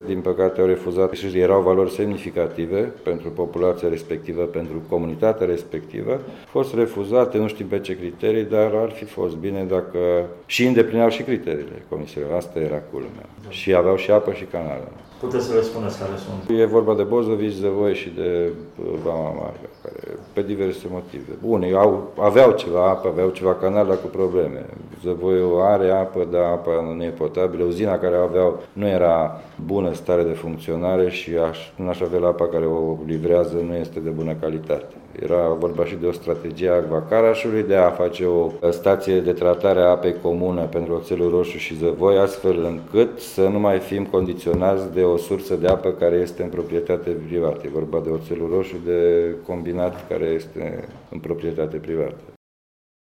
din păcate au refuzat și erau valori semnificative pentru populația respectivă, pentru comunitatea respectivă. Au fost refuzate, nu știm pe ce criterii, dar ar fi fost bine dacă și îndeplineau și criteriile comisiilor. Asta era culmea. Și aveau și apă și canală. Puteți să le spuneți care sunt? E vorba de Bozovici, Zăvoi și de Vama Marga, care pe diverse motive. Unii aveau ceva apă, aveau ceva canal, dar cu probleme. Zăvoiul are apă, dar apa nu e potabilă. Uzina care aveau nu era bună stare de funcționare și nu aș avea apa care o livrează nu este de bună calitate. Era vorba și de o strategie a Acvacarașului de a face o stație de tratare a apei comună pentru Oțelul Roșu și Zăvoi, astfel încât să nu mai fim condiționați de o sursă de apă care este în proprietate privată. E vorba de Oțelul Roșu, de combinat care este în proprietate privată.